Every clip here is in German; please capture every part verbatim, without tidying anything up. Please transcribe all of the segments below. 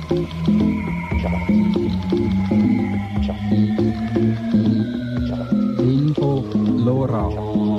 Info Lora.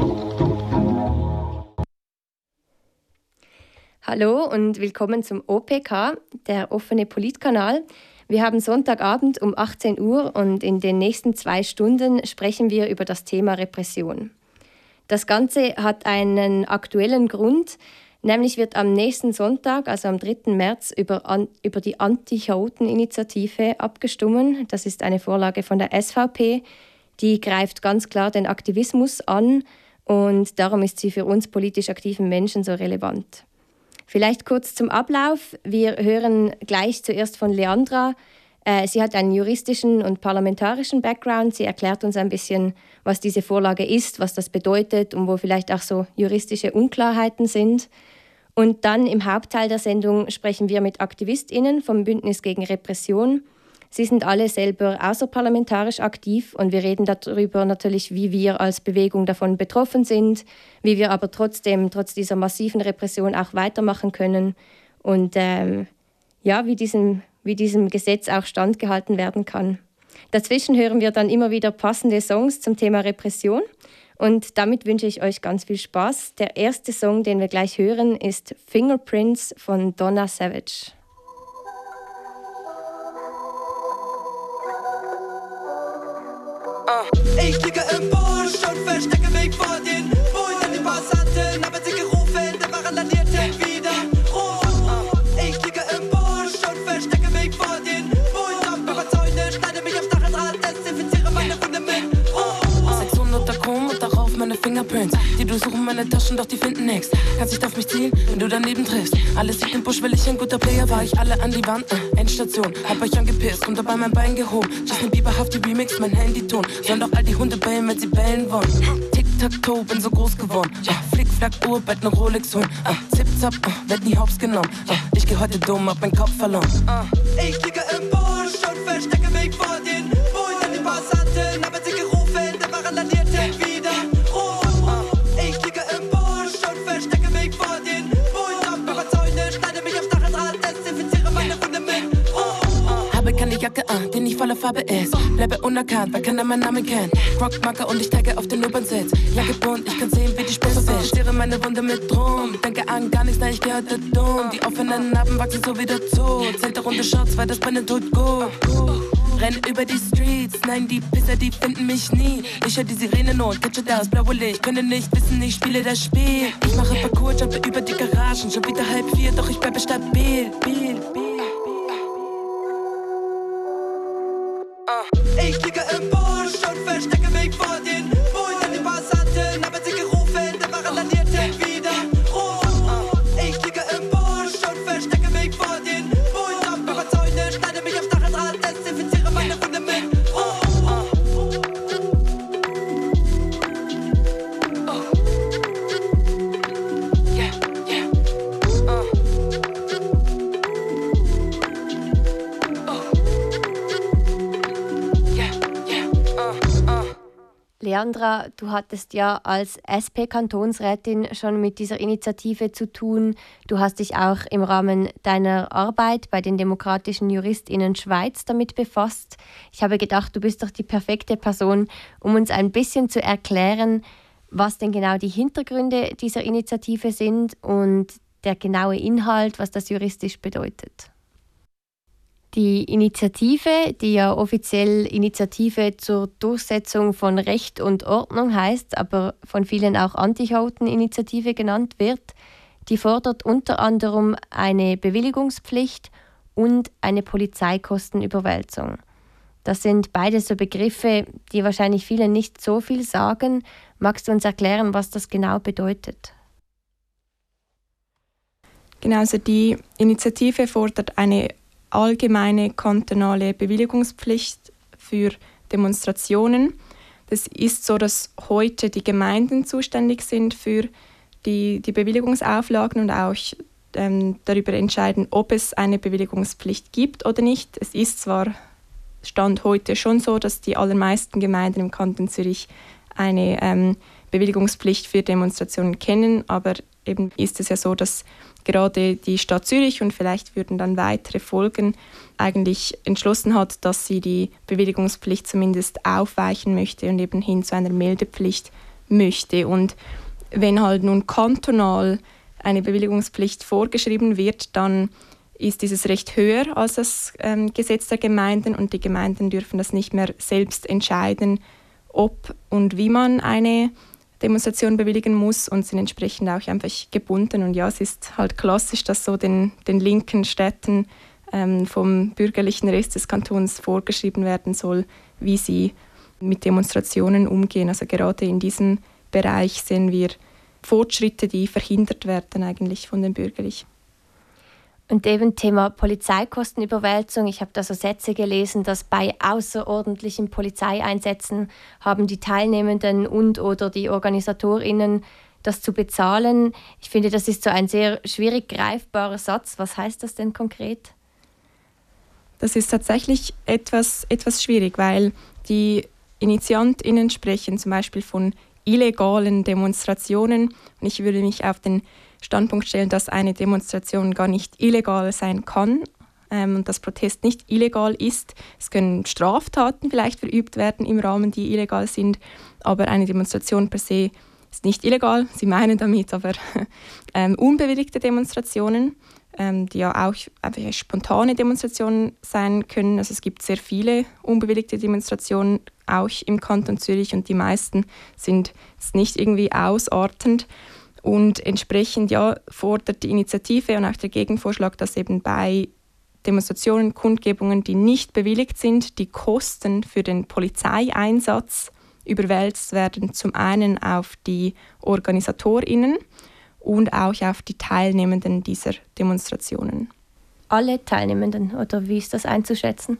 Hallo und willkommen zum O P K, der offene Politkanal. Wir haben Sonntagabend um achtzehn Uhr und in den nächsten zwei Stunden sprechen wir über das Thema Repression. Das Ganze hat einen aktuellen Grund, nämlich wird am nächsten Sonntag, also am dritten März, über, an, über die Anti-Chaoten-Initiative abgestimmt. Das ist eine Vorlage von der S V P, die greift ganz klar den Aktivismus an und darum ist sie für uns politisch aktiven Menschen so relevant. Vielleicht kurz zum Ablauf. Wir hören gleich zuerst von Leandra. Sie hat einen juristischen und parlamentarischen Background. Sie erklärt uns ein bisschen, was diese Vorlage ist, was das bedeutet und wo vielleicht auch so juristische Unklarheiten sind. Und dann im Hauptteil der Sendung sprechen wir mit AktivistInnen vom Bündnis gegen Repression. Sie sind alle selber außerparlamentarisch aktiv und wir reden darüber natürlich, wie wir als Bewegung davon betroffen sind, wie wir aber trotzdem, trotz dieser massiven Repression auch weitermachen können und ähm, ja, wie diesem, wie diesem Gesetz auch standgehalten werden kann. Dazwischen hören wir dann immer wieder passende Songs zum Thema Repression und damit wünsche ich euch ganz viel Spaß. Der erste Song, den wir gleich hören, ist Fingerprints von Donna Savage. Ich liege im Busch und verstecke mich vor den Bullen. Die Passanten haben sie gerufen, der Wagen landierten wieder rot. Ich liege im Busch und verstecke mich vor den Bullen. Ab über Zäune, schneide mich am Stacheldraht, desinfiziere meine Wunde mit Rot. sechshundert Akkum und darauf meine Fingerprints. Die durchsuchen meine Taschen, doch die finden nix. Kannst nicht auf mich zielen, wenn du daneben triffst. Alles liegt im Busch, weil ich ein guter Player war. Ich alle an die Wand, äh, Endstation. Hab euch angepisst und dabei mein Bein gehoben. Justin Bieber haft die Remix, mein Handyton. Sollen doch all die Hunde bellen, wenn sie bellen wollen. Tic-Tac-Toe, bin so groß geworden. Ja, Flick-Flack, Uhr, Bett, ne Rolex holen. Uh, Zip-Zap, uh, werd nie hops genommen. Uh, ich geh heute dumm, hab meinen Kopf verloren. Uh. Ich liege im Busch und verstecke mich vor den Bullen. Die Passanten haben sie gerufen, der Wagen landierten wieder rot. Ich liege im Busch und verstecke mich vor den Bullen. Ab über Zäune, schneide mich am Stacheldraht, desinfiziere meine Wunde mit Rot. Habe keine Jacke an, die nicht voller Farbe ist. Bleibe unerkannt, weil keiner meinen Namen kennt. Rockmarker und ich tagge auf den U-Bahn-Sitz. Jacke bunt, ich kann sehen, wie die Spitze sind. Stiere meine Wunde mit Drum. Denke an gar nichts, nein, ich geh heute dumm. Die offenen Narben wachsen so wieder zu. Zehnte Runde Shots, weil das Brennen tut gut. Renn über die Streets, nein, die Pisser, die finden mich nie. Ich hör die Sirene und catche das blaue Licht. Können nicht wissen, ich spiele das Spiel. Ich mache Parcours, jumpe über die Garagen. Schon wieder halb vier, doch ich bleibe stabil. Bil, bil. Ich liege im Busch und verstecke mich vor den Bullen. Die Passanten haben sie gerufen, der Wagen landierten wieder rot. Ich liege im Busch und verstecke mich vor den Bullen. Ab über Zäune, schneide mich am Stacheldraht, desinfiziere meine Wunde mit Rot. Yeah, yeah. Uh. Leandra, du hattest ja als S P-Kantonsrätin schon mit dieser Initiative zu tun. Du hast dich auch im Rahmen deiner Arbeit bei den Demokratischen JuristInnen Schweiz damit befasst. Ich habe gedacht, du bist doch die perfekte Person, um uns ein bisschen zu erklären, was denn genau die Hintergründe dieser Initiative sind und der genaue Inhalt, was das juristisch bedeutet. Die Initiative, die ja offiziell Initiative zur Durchsetzung von Recht und Ordnung heißt, aber von vielen auch Anti-Chaoten-Initiative genannt wird, die fordert unter anderem eine Bewilligungspflicht und eine Polizeikostenüberwälzung. Das sind beides so Begriffe, die wahrscheinlich vielen nicht so viel sagen. Magst du uns erklären, was das genau bedeutet? Genau, also die Initiative fordert eine allgemeine kantonale Bewilligungspflicht für Demonstrationen. Das ist so, dass heute die Gemeinden zuständig sind für die, die Bewilligungsauflagen und auch ähm, darüber entscheiden, ob es eine Bewilligungspflicht gibt oder nicht. Es ist zwar Stand heute schon so, dass die allermeisten Gemeinden im Kanton Zürich eine ähm, Bewilligungspflicht für Demonstrationen kennen, aber eben ist es ja so, dass gerade die Stadt Zürich und vielleicht würden dann weitere folgen, eigentlich entschlossen hat, dass sie die Bewilligungspflicht zumindest aufweichen möchte und eben hin zu einer Meldepflicht möchte. Und wenn halt nun kantonal eine Bewilligungspflicht vorgeschrieben wird, dann ist dieses Recht höher als das ähm, Gesetz der Gemeinden und die Gemeinden dürfen das nicht mehr selbst entscheiden, ob und wie man eine Demonstration bewilligen muss und sind entsprechend auch einfach gebunden. Und ja, es ist halt klassisch, dass so den, den linken Städten ähm, vom bürgerlichen Rest des Kantons vorgeschrieben werden soll, wie sie mit Demonstrationen umgehen. Also gerade in diesem Bereich sehen wir Fortschritte, die verhindert werden eigentlich von den Bürgerlichen. Und eben Thema Polizeikostenüberwälzung. Ich habe da so Sätze gelesen, dass bei außerordentlichen Polizeieinsätzen haben die Teilnehmenden und oder die OrganisatorInnen das zu bezahlen. Ich finde, das ist so ein sehr schwierig greifbarer Satz. Was heißt das denn konkret? Das ist tatsächlich etwas, etwas schwierig, weil die InitiantInnen sprechen zum Beispiel von illegalen Demonstrationen. Und ich würde mich auf den Standpunkt stellen, dass eine Demonstration gar nicht illegal sein kann ähm, und dass Protest nicht illegal ist. Es können Straftaten vielleicht verübt werden im Rahmen, die illegal sind, aber eine Demonstration per se ist nicht illegal. Sie meinen damit aber ähm, unbewilligte Demonstrationen, ähm, die ja auch einfach spontane Demonstrationen sein können. Also es gibt sehr viele unbewilligte Demonstrationen, auch im Kanton Zürich, und die meisten sind nicht irgendwie ausartend. Und entsprechend ja, fordert die Initiative und auch der Gegenvorschlag, dass eben bei Demonstrationen, Kundgebungen, die nicht bewilligt sind, die Kosten für den Polizeieinsatz überwälzt werden, zum einen auf die OrganisatorInnen und auch auf die Teilnehmenden dieser Demonstrationen. Alle Teilnehmenden, oder wie ist das einzuschätzen?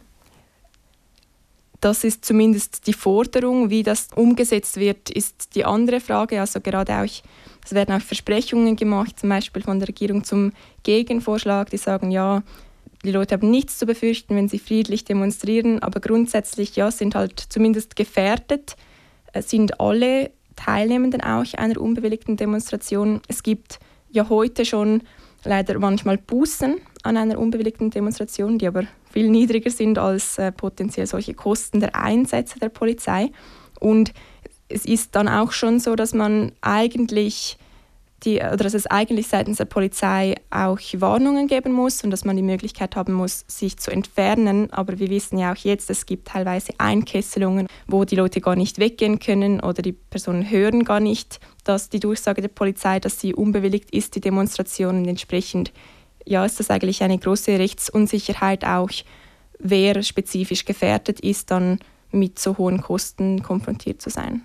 Das ist zumindest die Forderung. Wie das umgesetzt wird, ist die andere Frage. Also gerade auch, es werden auch Versprechungen gemacht, zum Beispiel von der Regierung zum Gegenvorschlag, die sagen, ja, die Leute haben nichts zu befürchten, wenn sie friedlich demonstrieren, aber grundsätzlich ja, sind halt zumindest gefährdet, sind alle Teilnehmenden auch einer unbewilligten Demonstration. Es gibt ja heute schon leider manchmal Bußen an einer unbewilligten Demonstration, die aber viel niedriger sind als äh, potenziell solche Kosten der Einsätze der Polizei. Und es ist dann auch schon so, dass man eigentlich die, oder dass es eigentlich seitens der Polizei auch Warnungen geben muss und dass man die Möglichkeit haben muss, sich zu entfernen. Aber wir wissen ja auch jetzt, es gibt teilweise Einkesselungen, wo die Leute gar nicht weggehen können oder die Personen hören gar nicht, dass die Durchsage der Polizei, dass sie unbewilligt ist, die Demonstration. Und entsprechend ja, ist das eigentlich eine große Rechtsunsicherheit auch, wer spezifisch gefährdet ist, dann mit so hohen Kosten konfrontiert zu sein.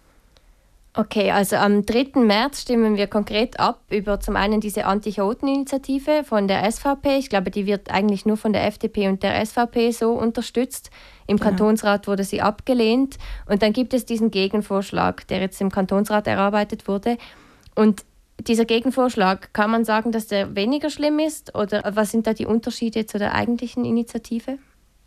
Okay, also am dritten März stimmen wir konkret ab über zum einen diese Anti-Chaoten-Initiative von der S V P. Ich glaube, die wird eigentlich nur von der F D P und der S V P so unterstützt. Im genau. Kantonsrat wurde sie abgelehnt. Und dann gibt es diesen Gegenvorschlag, der jetzt im Kantonsrat erarbeitet wurde. Und dieser Gegenvorschlag, kann man sagen, dass der weniger schlimm ist? Oder was sind da die Unterschiede zu der eigentlichen Initiative?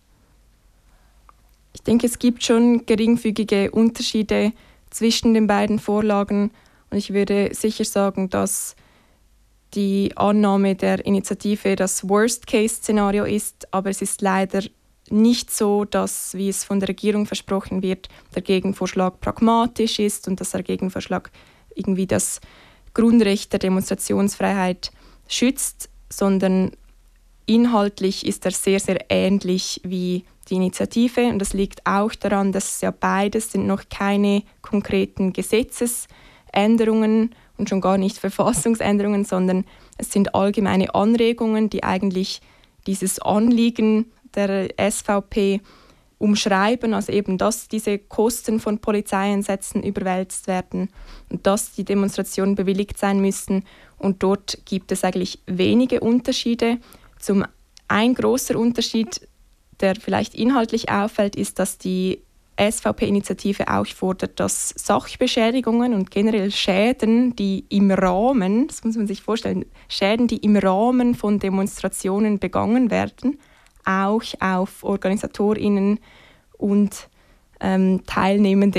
Ich denke, es gibt schon geringfügige Unterschiede zwischen den beiden Vorlagen. Und ich würde sicher sagen, dass die Annahme der Initiative das Worst-Case-Szenario ist. Aber es ist leider nicht so, dass, wie es von der Regierung versprochen wird, der Gegenvorschlag pragmatisch ist und dass der Gegenvorschlag irgendwie das Grundrecht der Demonstrationsfreiheit schützt, sondern inhaltlich ist er sehr, sehr ähnlich wie die Initiative. Und das liegt auch daran, dass ja beides sind noch keine konkreten Gesetzesänderungen und schon gar nicht Verfassungsänderungen, sondern es sind allgemeine Anregungen, die eigentlich dieses Anliegen der S V P umschreiben, also eben, dass diese Kosten von Polizeieinsätzen überwälzt werden und dass die Demonstrationen bewilligt sein müssen. Und dort gibt es eigentlich wenige Unterschiede. Zum ein großer Unterschied, der vielleicht inhaltlich auffällt, ist, dass die S V P-Initiative auch fordert, dass Sachbeschädigungen und generell Schäden, die im Rahmen, das muss man sich vorstellen, Schäden, die im Rahmen von Demonstrationen begangen werden, auch auf OrganisatorInnen und ähm, Teilnehmende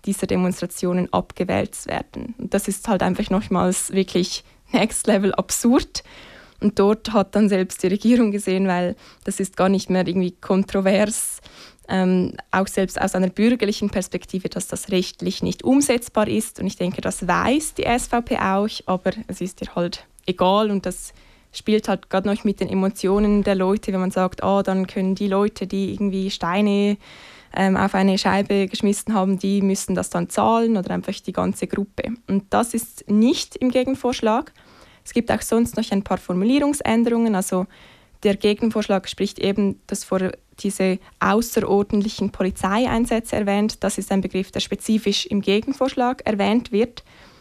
dieser Demonstrationen abgewälzt werden. Und das ist halt einfach nochmals wirklich next level absurd. Und dort hat dann selbst die Regierung gesehen, weil das ist gar nicht mehr irgendwie kontrovers, ähm, auch selbst aus einer bürgerlichen Perspektive, dass das rechtlich nicht umsetzbar ist. Und ich denke, das weiß die S V P auch, aber es ist ihr halt egal und das spielt halt gerade noch mit den Emotionen der Leute, wenn man sagt, ah, dann können die Leute, die irgendwie Steine ähm, auf eine Scheibe geschmissen haben, die müssen das dann zahlen oder einfach die ganze Gruppe. Und das ist nicht im Gegenvorschlag. Es gibt auch sonst noch ein paar Formulierungsänderungen. Also der Gegenvorschlag spricht eben, dass vor diese außerordentlichen Polizeieinsätze erwähnt. Das ist ein Begriff, der spezifisch im Gegenvorschlag erwähnt wird,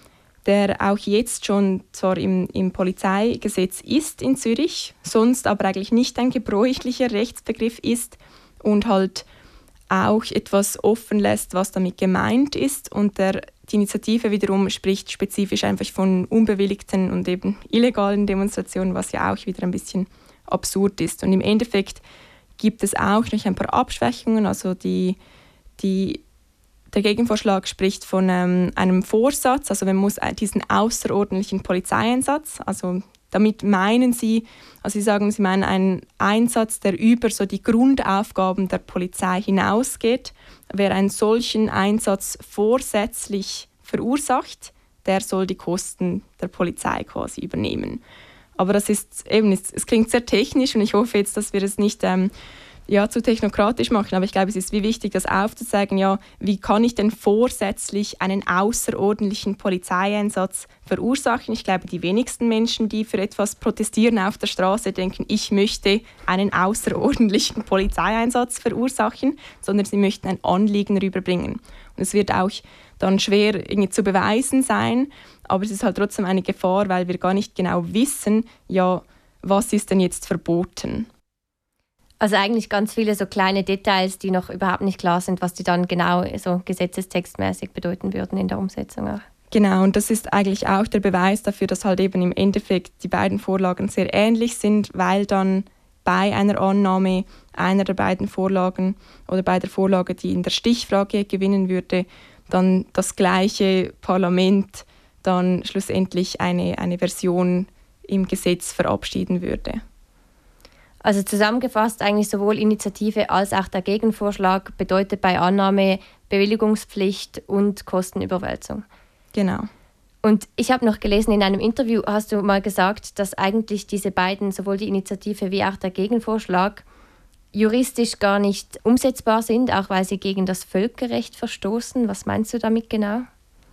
der auch jetzt schon zwar im, im Polizeigesetz ist in Zürich, sonst aber eigentlich nicht ein gebräuchlicher Rechtsbegriff ist und halt auch etwas offen lässt, was damit gemeint ist. Und der, die Initiative wiederum spricht spezifisch einfach von unbewilligten und eben illegalen Demonstrationen, was ja auch wieder ein bisschen absurd ist. Und im Endeffekt gibt es auch noch ein paar Abschwächungen. Also die, die, der Gegenvorschlag spricht von ähm, einem Vorsatz, also man muss diesen außerordentlichen Polizeieinsatz, also damit meinen Sie, also Sie sagen, Sie meinen einen Einsatz, der über so die Grundaufgaben der Polizei hinausgeht. Wer einen solchen Einsatz vorsätzlich verursacht, der soll die Kosten der Polizei quasi übernehmen. Aber das ist eben, es klingt sehr technisch und ich hoffe jetzt, dass wir es nicht ähm, ja, zu technokratisch machen. Aber ich glaube, es ist wie wichtig, das aufzuzeigen, ja, wie kann ich denn vorsätzlich einen außerordentlichen Polizeieinsatz verursachen? Ich glaube, die wenigsten Menschen, die für etwas protestieren auf der Straße, denken, ich möchte einen außerordentlichen Polizeieinsatz verursachen, sondern sie möchten ein Anliegen rüberbringen. Und es wird auch dann schwer irgendwie zu beweisen sein, aber es ist halt trotzdem eine Gefahr, weil wir gar nicht genau wissen, ja, was ist denn jetzt verboten? Also eigentlich ganz viele so kleine Details, die noch überhaupt nicht klar sind, was die dann genau so gesetzestextmäßig bedeuten würden in der Umsetzung auch. Genau, und das ist eigentlich auch der Beweis dafür, dass halt eben im Endeffekt die beiden Vorlagen sehr ähnlich sind, weil dann bei einer Annahme einer der beiden Vorlagen oder bei der Vorlage, die in der Stichfrage gewinnen würde, dann das gleiche Parlament dann schlussendlich eine, eine Version im Gesetz verabschieden würde. Also zusammengefasst eigentlich sowohl Initiative als auch der Gegenvorschlag bedeutet bei Annahme Bewilligungspflicht und Kostenüberwälzung. Genau. Und ich habe noch gelesen, in einem Interview hast du mal gesagt, dass eigentlich diese beiden, sowohl die Initiative wie auch der Gegenvorschlag, juristisch gar nicht umsetzbar sind, auch weil sie gegen das Völkerrecht verstoßen. Was meinst du damit genau?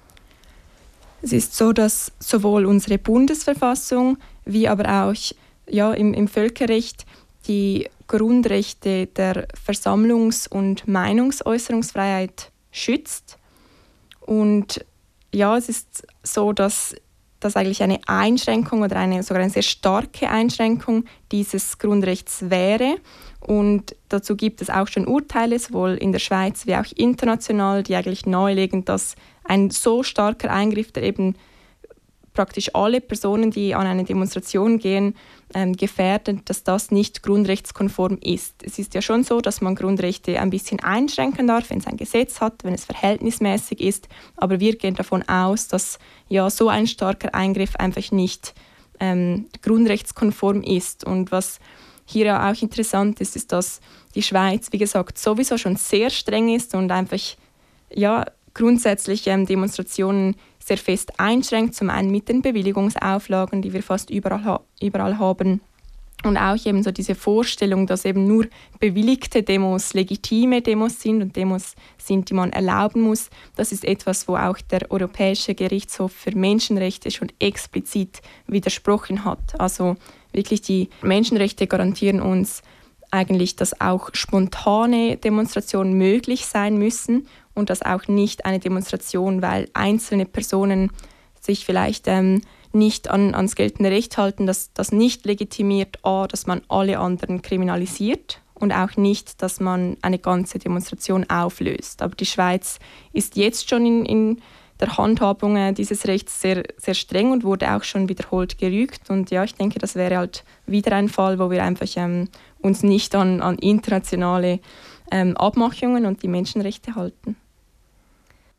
Es ist so, dass sowohl unsere Bundesverfassung wie aber auch ja, im, im Völkerrecht die Grundrechte der Versammlungs- und Meinungsäußerungsfreiheit schützt. Und ja, es ist so, dass das eigentlich eine Einschränkung oder eine, sogar eine sehr starke Einschränkung dieses Grundrechts wäre. Und dazu gibt es auch schon Urteile, sowohl in der Schweiz wie auch international, die eigentlich nahelegen, dass ein so starker Eingriff, der eben praktisch alle Personen, die an eine Demonstration gehen, ähm, gefährdet, dass das nicht grundrechtskonform ist. Es ist ja schon so, dass man Grundrechte ein bisschen einschränken darf, wenn es ein Gesetz hat, wenn es verhältnismäßig ist. Aber wir gehen davon aus, dass ja so ein starker Eingriff einfach nicht ähm, grundrechtskonform ist. Und was hier ja auch interessant ist, ist, dass die Schweiz, wie gesagt, sowieso schon sehr streng ist und einfach ja, grundsätzlich ähm, Demonstrationen sehr fest einschränkt, zum einen mit den Bewilligungsauflagen, die wir fast überall, ha- überall haben, und auch eben so diese Vorstellung, dass eben nur bewilligte Demos legitime Demos sind und Demos sind, die man erlauben muss. Das ist etwas, wo auch der Europäische Gerichtshof für Menschenrechte schon explizit widersprochen hat. Also wirklich die Menschenrechte garantieren uns eigentlich, dass auch spontane Demonstrationen möglich sein müssen und dass auch nicht eine Demonstration, weil einzelne Personen sich vielleicht ähm, nicht an, ans geltende Recht halten, dass das nicht legitimiert, a, dass man alle anderen kriminalisiert und auch nicht, dass man eine ganze Demonstration auflöst. Aber die Schweiz ist jetzt schon in, in der Handhabung äh, dieses Rechts sehr, sehr streng und wurde auch schon wiederholt gerügt. Und ja, ich denke, das wäre halt wieder ein Fall, wo wir einfach ähm, uns nicht an, an internationale ähm, Abmachungen und die Menschenrechte halten.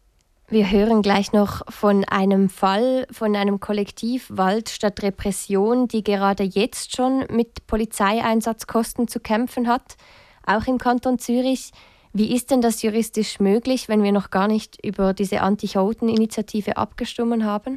Wir hören gleich noch von einem Fall, von einem Kollektiv Wald statt Repression, die gerade jetzt schon mit Polizeieinsatzkosten zu kämpfen hat, auch im Kanton Zürich. Wie ist denn das juristisch möglich, wenn wir noch gar nicht über diese Anti-Chaoten-Initiative abgestimmt haben?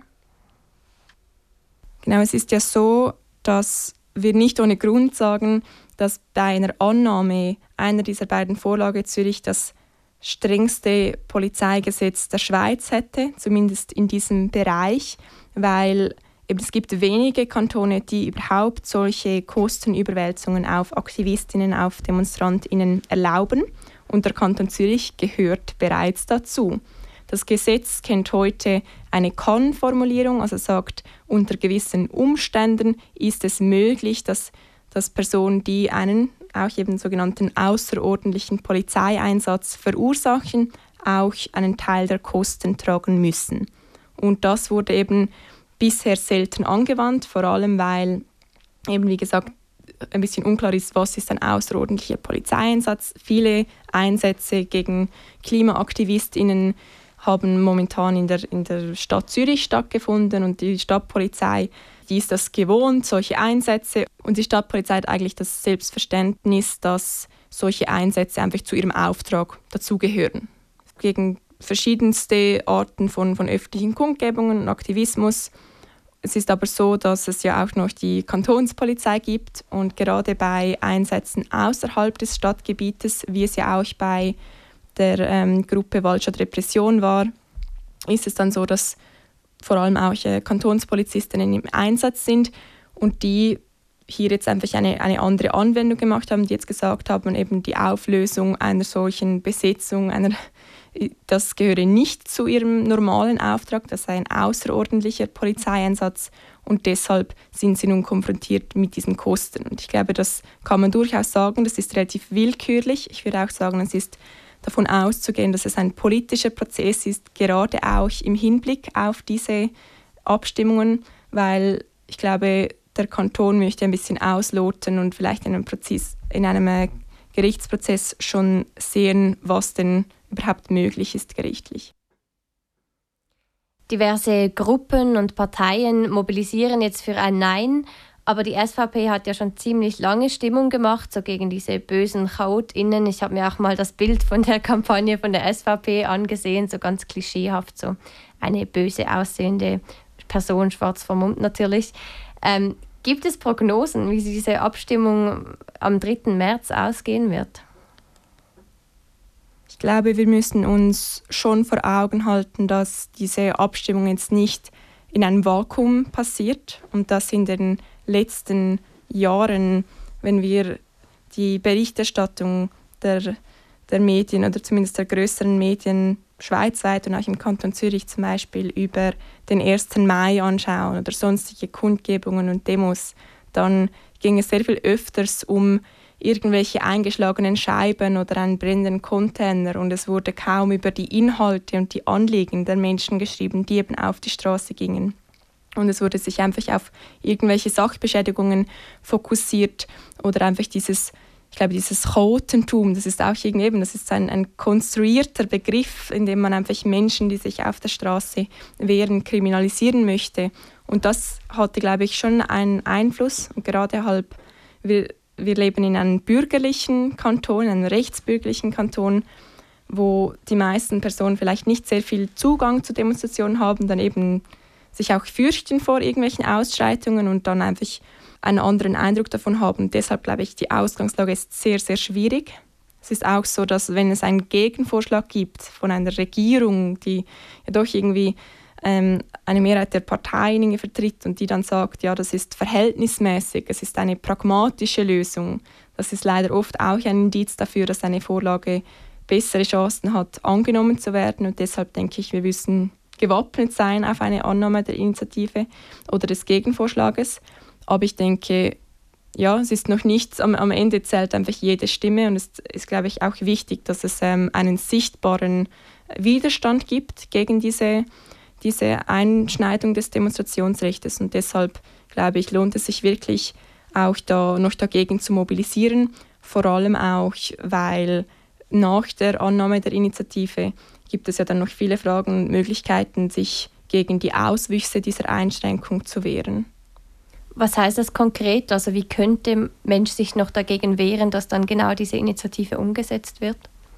Genau, es ist ja so, dass wir nicht ohne Grund sagen, dass bei einer Annahme einer dieser beiden Vorlagen Zürich das strengste Polizeigesetz der Schweiz hätte, zumindest in diesem Bereich, weil eben es gibt wenige Kantone, die überhaupt solche Kostenüberwälzungen auf Aktivistinnen, auf Demonstrantinnen erlauben. Und der Kanton Zürich gehört bereits dazu. Das Gesetz kennt heute eine Kann-Formulierung, also sagt, unter gewissen Umständen ist es möglich, dass, dass Personen, die einen auch eben sogenannten außerordentlichen Polizeieinsatz verursachen, auch einen Teil der Kosten tragen müssen. Und das wurde eben bisher selten angewandt, vor allem weil eben, wie gesagt, ein bisschen unklar ist, was ist ein außerordentlicher Polizeieinsatz. Viele Einsätze gegen KlimaaktivistInnen haben momentan in der, in der Stadt Zürich stattgefunden und die Stadtpolizei, die ist das gewohnt, solche Einsätze. Und die Stadtpolizei hat eigentlich das Selbstverständnis, dass solche Einsätze einfach zu ihrem Auftrag dazugehören. Gegen verschiedenste Arten von, von öffentlichen Kundgebungen und Aktivismus. Es ist aber so, dass es ja auch noch die Kantonspolizei gibt und gerade bei Einsätzen außerhalb des Stadtgebietes, wie es ja auch bei der ähm, Gruppe Wald statt Repression war, ist es dann so, dass vor allem auch äh, Kantonspolizistinnen im Einsatz sind und die hier jetzt einfach eine, eine andere Anwendung gemacht haben, die jetzt gesagt haben, eben die Auflösung einer solchen Besetzung, einer, das gehöre nicht zu ihrem normalen Auftrag, das sei ein außerordentlicher Polizeieinsatz und deshalb sind sie nun konfrontiert mit diesen Kosten. Und ich glaube, das kann man durchaus sagen, das ist relativ willkürlich. Ich würde auch sagen, es ist davon auszugehen, dass es ein politischer Prozess ist, gerade auch im Hinblick auf diese Abstimmungen, weil ich glaube, der Kanton möchte ein bisschen ausloten und vielleicht in einem, Prozess, in einem Gerichtsprozess schon sehen, was denn überhaupt möglich ist gerichtlich. Diverse Gruppen und Parteien mobilisieren jetzt für ein Nein, aber die S V P hat ja schon ziemlich lange Stimmung gemacht, so gegen diese bösen ChaotInnen. Ich habe mir auch mal das Bild von der Kampagne von der S V P angesehen, so ganz klischeehaft, so eine böse aussehende Person, schwarz vermummt natürlich. Ähm, gibt es Prognosen, wie diese Abstimmung am dritten März ausgehen wird? Ich glaube, wir müssen uns schon vor Augen halten, dass diese Abstimmung jetzt nicht in einem Vakuum passiert und dass in den letzten Jahren, wenn wir die Berichterstattung der, der Medien oder zumindest der größeren Medien schweizweit und auch im Kanton Zürich zum Beispiel über den ersten Mai anschauen oder sonstige Kundgebungen und Demos, dann ging es sehr viel öfters um irgendwelche eingeschlagenen Scheiben oder einen brennenden Container und es wurde kaum über die Inhalte und die Anliegen der Menschen geschrieben, die eben auf die Straße gingen. Und es wurde sich einfach auf irgendwelche Sachbeschädigungen fokussiert oder einfach dieses, ich glaube, dieses Chaotentum, das ist auch irgendwie, das ist ein, ein konstruierter Begriff, in dem man einfach Menschen, die sich auf der Straße wehren, kriminalisieren möchte. Und das hatte, glaube ich, schon einen Einfluss. Und gerade halb, wir, wir leben in einem bürgerlichen Kanton, einem rechtsbürgerlichen Kanton, wo die meisten Personen vielleicht nicht sehr viel Zugang zu Demonstrationen haben, dann eben sich auch fürchten vor irgendwelchen Ausschreitungen und dann einfach einen anderen Eindruck davon haben. Deshalb glaube ich, die Ausgangslage ist sehr, sehr schwierig. Es ist auch so, dass wenn es einen Gegenvorschlag gibt von einer Regierung, die ja doch irgendwie ähm, eine Mehrheit der Parteien vertritt und die dann sagt, ja, das ist verhältnismäßig, es ist eine pragmatische Lösung. Das ist leider oft auch ein Indiz dafür, dass eine Vorlage bessere Chancen hat, angenommen zu werden. Und deshalb denke ich, wir müssen gewappnet sein auf eine Annahme der Initiative oder des Gegenvorschlages. Aber ich denke, ja, es ist noch nichts, am, am Ende zählt einfach jede Stimme und es ist, glaube ich, auch wichtig, dass es ähm, einen sichtbaren Widerstand gibt gegen diese, diese Einschneidung des Demonstrationsrechts und deshalb, glaube ich, lohnt es sich wirklich auch da noch dagegen zu mobilisieren, vor allem auch, weil nach der Annahme der Initiative gibt es ja dann noch viele Fragen und Möglichkeiten, sich gegen die Auswüchse dieser Einschränkung zu wehren. Was heißt das konkret? Also wie könnte ein Mensch sich noch dagegen wehren, dass dann genau diese Initiative umgesetzt wird?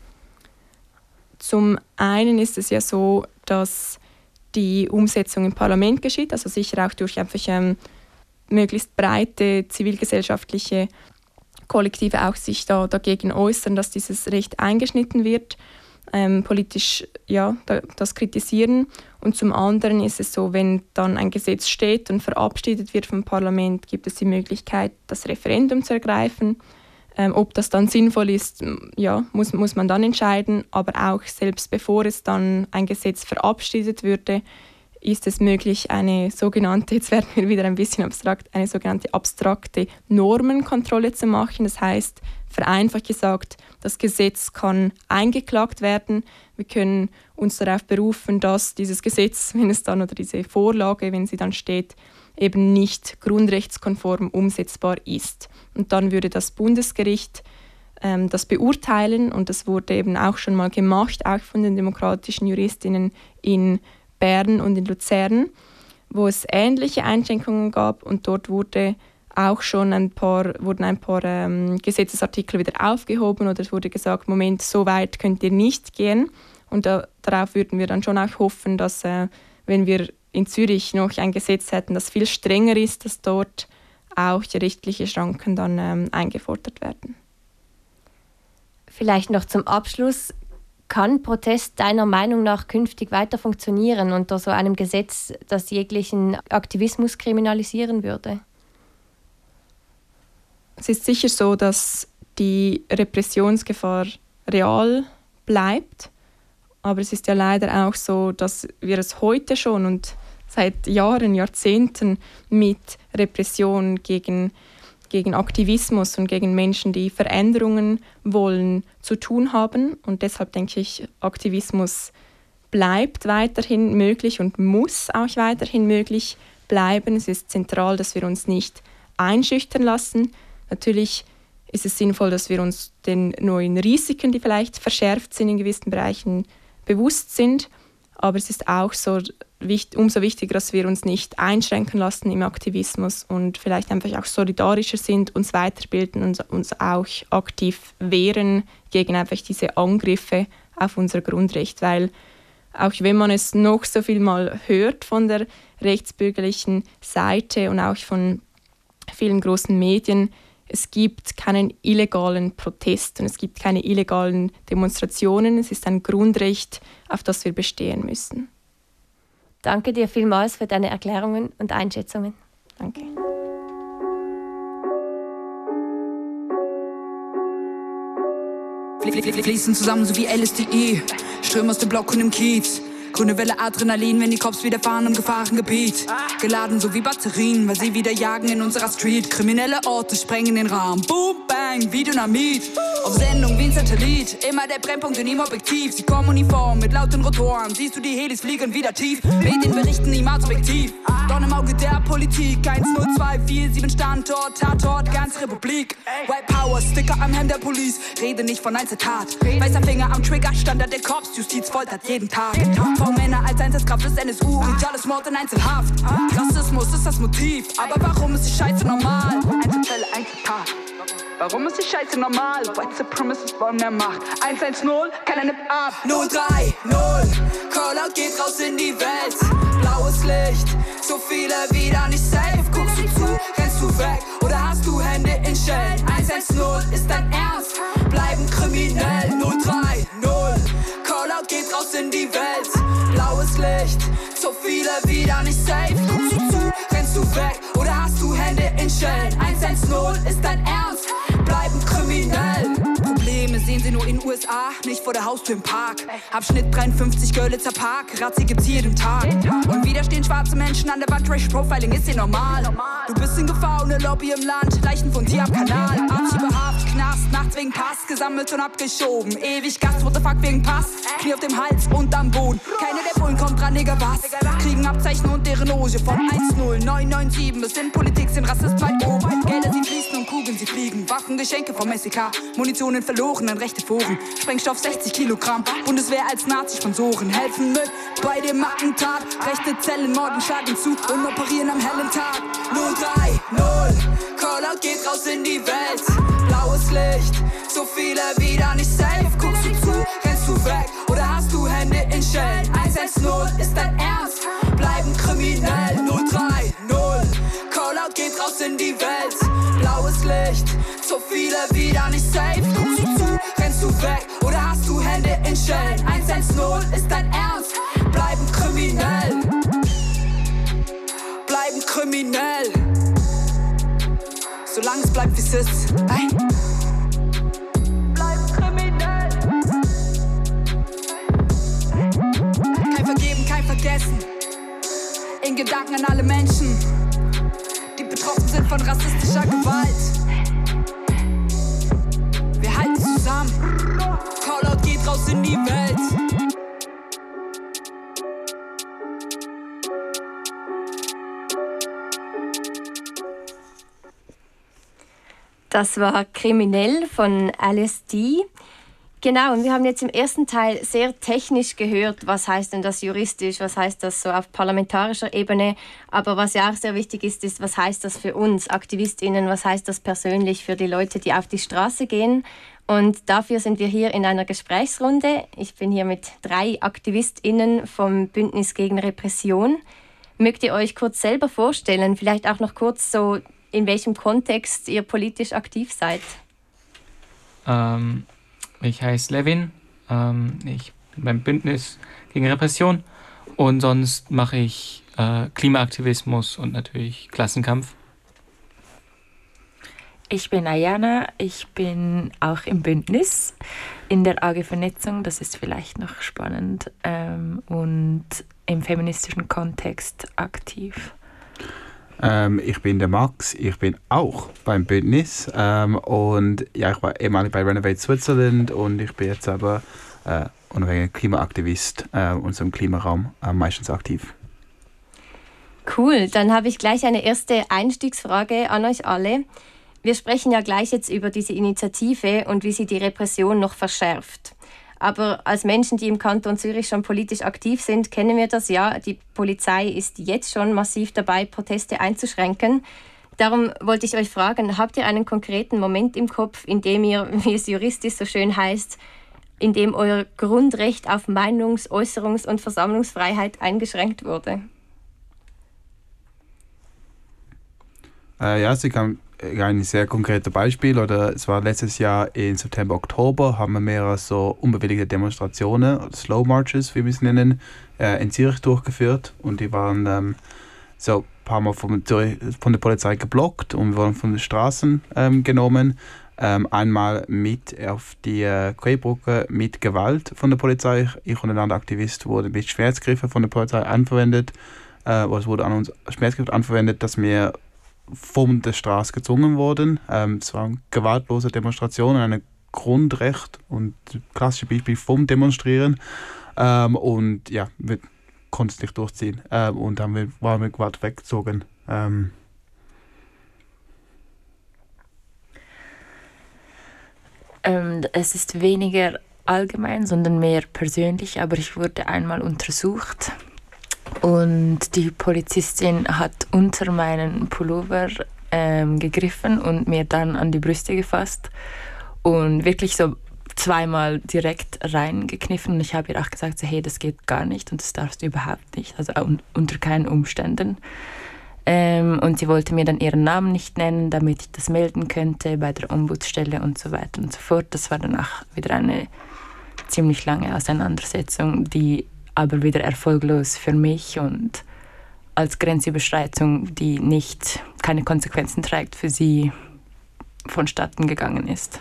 Zum einen ist es ja so, dass die Umsetzung im Parlament geschieht, also sicher auch durch einfach ähm, möglichst breite zivilgesellschaftliche Kollektive auch sich da dagegen äußern, dass dieses Recht eingeschnitten wird, ähm, politisch ja, da, das kritisieren. Und zum anderen ist es so, wenn dann ein Gesetz steht und verabschiedet wird vom Parlament, gibt es die Möglichkeit, das Referendum zu ergreifen. Ähm, ob das dann sinnvoll ist, ja, muss, muss man dann entscheiden. Aber auch selbst bevor es dann ein Gesetz verabschiedet würde, ist es möglich, eine sogenannte, jetzt werden wir wieder ein bisschen abstrakt, eine sogenannte abstrakte Normenkontrolle zu machen. Das heißt, vereinfacht gesagt, das Gesetz kann eingeklagt werden. Wir können uns darauf berufen, dass dieses Gesetz, wenn es dann oder diese Vorlage, wenn sie dann steht, eben nicht grundrechtskonform umsetzbar ist. Und dann würde das Bundesgericht ähm, das beurteilen, und das wurde eben auch schon mal gemacht, auch von den demokratischen Juristinnen in Bern und in Luzern, wo es ähnliche Einschränkungen gab, und dort wurde auch schon ein paar, wurden ein paar ähm, Gesetzesartikel wieder aufgehoben, oder es wurde gesagt, Moment, so weit könnt ihr nicht gehen. Und da, darauf würden wir dann schon auch hoffen, dass äh, wenn wir in Zürich noch ein Gesetz hätten, das viel strenger ist, dass dort auch die rechtlichen Schranken dann ähm, eingefordert werden. Vielleicht noch zum Abschluss. Kann Protest deiner Meinung nach künftig weiter funktionieren unter so einem Gesetz, das jeglichen Aktivismus kriminalisieren würde? Es ist sicher so, dass die Repressionsgefahr real bleibt, aber es ist ja leider auch so, dass wir es heute schon und seit Jahren, Jahrzehnten mit Repression gegen gegen Aktivismus und gegen Menschen, die Veränderungen wollen, zu tun haben. Und deshalb denke ich, Aktivismus bleibt weiterhin möglich und muss auch weiterhin möglich bleiben. Es ist zentral, dass wir uns nicht einschüchtern lassen. Natürlich ist es sinnvoll, dass wir uns den neuen Risiken, die vielleicht verschärft sind in gewissen Bereichen, bewusst sind. Aber es ist auch so, umso wichtiger, dass wir uns nicht einschränken lassen im Aktivismus und vielleicht einfach auch solidarischer sind, uns weiterbilden und uns auch aktiv wehren gegen einfach diese Angriffe auf unser Grundrecht. Weil auch wenn man es noch so viel mal hört von der rechtsbürgerlichen Seite und auch von vielen großen Medien, es gibt keinen illegalen Protest und es gibt keine illegalen Demonstrationen. Es ist ein Grundrecht, auf das wir bestehen müssen. Danke dir vielmals für deine Erklärungen und Einschätzungen. Danke. Fließen zusammen so wie L S D E, strömen aus dem Block und im Kiez. Grüne Welle Adrenalin, wenn die Cops wieder fahren im Gefahrengebiet. Geladen so wie Batterien, weil sie wieder jagen in unserer Street. Kriminelle Orte sprengen den Rahmen, boom, bang, wie Dynamit. Auf Sendung wie ein Satellit, immer der Brennpunkt in ihm Objektiv. Sie kommen uniform mit lauten Rotoren, siehst du die Helis fliegen wieder tief. Medien berichten niemals objektiv, Dorn im Auge der Politik. eins null zwei vier sieben Standort, Tatort, ganz Republik. White Power, Sticker am Hemd der Police, rede nicht von Einzeltat. Weißer Finger am Trigger, Standard der Cops, Justiz foltert jeden Tag. Männer als Einsatzkraft des N S U und alles Mord in Einzelhaft. Rassismus ist das Motiv, aber warum ist die Scheiße normal? Einzelfälle, Einzeltat. Warum ist die Scheiße normal? White Supremacists wollen mehr Macht. eins eins null, keiner nimmt ab. null drei null, Callout geht raus in die Welt. Blaues Licht, so viele wieder nicht safe. Guckst du zu, rennst du weg oder hast du Hände in Schellen? eins eins null, ist dein Ernst? Bleiben kriminell. null drei null, Callout geht raus in die Welt. Blaues Licht, so viele wieder nicht safe. Guckst du zu, rennst du weg oder hast du Hände in Schellen? eins eins null, ist dein Ernst? Bleiben kriminell. Probleme sehen sie nur in U S A, nicht vor der Haustür im Park. Abschnitt dreiundfünfzig, Görlitzer Park, Razzie gibt's jeden Tag. Und wieder stehen schwarze Menschen an der Wand, Racial Profiling ist hier normal. Du bist in Gefahr ohne Lobby im Land, Leichen von dir am Kanal. Abschiebehaft, Knast, nachts wegen Pass, gesammelt und abgeschoben. Ewig Gast, what the fuck wegen Pass, Knie auf dem Hals und am Boden. Keine der Bullen kommt dran, Digga, was? Kriegen Abzeichen und deren Loge von eins null neun neun sieben. Bis in Politik sind Rassisten weit oben. Gelder, sie fließen und Kugeln, sie fliegen. Waffen, Geschenke vom S E K. Munition in verlorenen rechte Foren. Sprengstoff sechzig Kilogramm. Bundeswehr als Nazi-Sponsoren. Helfen mit bei dem Attentat. Rechte Zellen, Morden schlagen zu und operieren am hellen Tag. null drei null. Callout geht raus in die Welt. Blaues Licht. So viele wieder nicht safe. Guckst du zu, rennst du weg oder hast du Hände in Schellen? eins eins null ist dein Ernst. Bleiben kriminell. null drei null. Callout geht raus in die Welt. Blaues Licht. So viele wieder nicht safe. Guckst du zu, rennst du weg oder hast du Hände in Schellen? eins eins null ist dein Ernst. Bleiben kriminell. Bleiben kriminell. Solange es bleibt wie es ist. Hey. Bleiben kriminell. Kein Vergeben, kein Vergessen. In Gedanken an alle Menschen, die betroffen sind von rassistischer Gewalt. Wir halten zusammen. Callout geht raus in die Welt. Das war Kriminell von L S D. Genau, und wir haben jetzt im ersten Teil sehr technisch gehört, was heißt denn das juristisch, was heißt das so auf parlamentarischer Ebene. Aber was ja auch sehr wichtig ist, ist, was heißt das für uns AktivistInnen, was heißt das persönlich für die Leute, die auf die Straße gehen. Und dafür sind wir hier in einer Gesprächsrunde. Ich bin hier mit drei AktivistInnen vom Bündnis gegen Repression. Mögt ihr euch kurz selber vorstellen, vielleicht auch noch kurz so, in welchem Kontext ihr politisch aktiv seid? Ähm, ich heiße Levin, ähm, ich bin beim Bündnis gegen Repression und sonst mache ich äh, Klimaaktivismus und natürlich Klassenkampf. Ich bin Ayana, ich bin auch im Bündnis in der A G Vernetzung, das ist vielleicht noch spannend, ähm, und im feministischen Kontext aktiv. Ähm, ich bin der Max, ich bin auch beim Bündnis ähm, und ja, ich war ehemalig bei Renovate Switzerland und ich bin jetzt aber äh, unabhängiger Klimaaktivist äh, und so im Klimaraum äh, meistens aktiv. Cool, dann habe ich gleich eine erste Einstiegsfrage an euch alle. Wir sprechen ja gleich jetzt über diese Initiative und wie sie die Repression noch verschärft. Aber als Menschen, die im Kanton Zürich schon politisch aktiv sind, kennen wir das ja. Die Polizei ist jetzt schon massiv dabei, Proteste einzuschränken. Darum wollte ich euch fragen, habt ihr einen konkreten Moment im Kopf, in dem ihr, wie es juristisch so schön heißt, in dem euer Grundrecht auf Meinungs-, Äußerungs- und Versammlungsfreiheit eingeschränkt wurde? Äh, ja, Sie kann ein sehr konkretes Beispiel, oder es war letztes Jahr im September, Oktober, haben wir mehrere so unbewilligte Demonstrationen, oder Slow Marches, wie wir es nennen, äh, in Zürich durchgeführt und die waren ähm, so ein paar Mal von, von der Polizei geblockt und wurden von den Straßen ähm, genommen. Ähm, einmal mit auf die äh, Quaybrücke mit Gewalt von der Polizei. Ich und ein anderer Aktivist wurden mit Schmerzgriffen von der Polizei anverwendet, äh, oder es wurde an uns Schmerzgriff anverwendet, dass wir von der Straße gezwungen wurden. Ähm, es waren gewaltlose Demonstrationen, ein Grundrecht und klassische Beispiel vom Demonstrieren. Ähm, und ja, wir konnten es nicht durchziehen. Ähm, und dann wir, waren wir Gewalt weggezogen. Ähm. Ähm, es ist weniger allgemein, sondern mehr persönlich, aber ich wurde einmal untersucht. Und die Polizistin hat unter meinen Pullover ähm, gegriffen und mir dann an die Brüste gefasst und wirklich so zweimal direkt reingekniffen. Und ich habe ihr auch gesagt, so, hey, das geht gar nicht und das darfst du überhaupt nicht, also un- unter keinen Umständen. Ähm, und sie wollte mir dann ihren Namen nicht nennen, damit ich das melden könnte bei der Ombudsstelle und so weiter und so fort. Das war dann auch wieder eine ziemlich lange Auseinandersetzung, die aber wieder erfolglos für mich und als Grenzüberschreitung, die nicht, keine Konsequenzen trägt, für sie vonstatten gegangen ist.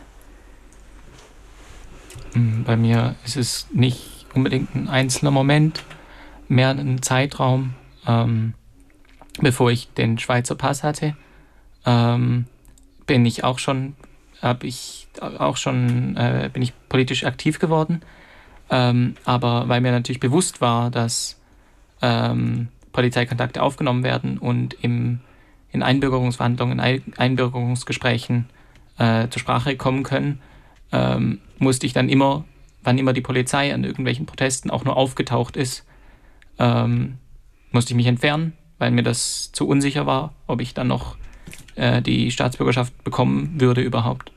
Bei mir ist es nicht unbedingt ein einzelner Moment, mehr ein Zeitraum. Ähm, bevor ich den Schweizer Pass hatte, ähm, bin ich auch schon, habe ich auch schon, äh, bin ich politisch aktiv geworden. Ähm, aber weil mir natürlich bewusst war, dass ähm, Polizeikontakte aufgenommen werden und im, in Einbürgerungsverhandlungen, in Einbürgerungsgesprächen äh, zur Sprache kommen können, ähm, musste ich dann immer, wann immer die Polizei an irgendwelchen Protesten auch nur aufgetaucht ist, ähm, musste ich mich entfernen, weil mir das zu unsicher war, ob ich dann noch äh, die Staatsbürgerschaft bekommen würde überhaupt.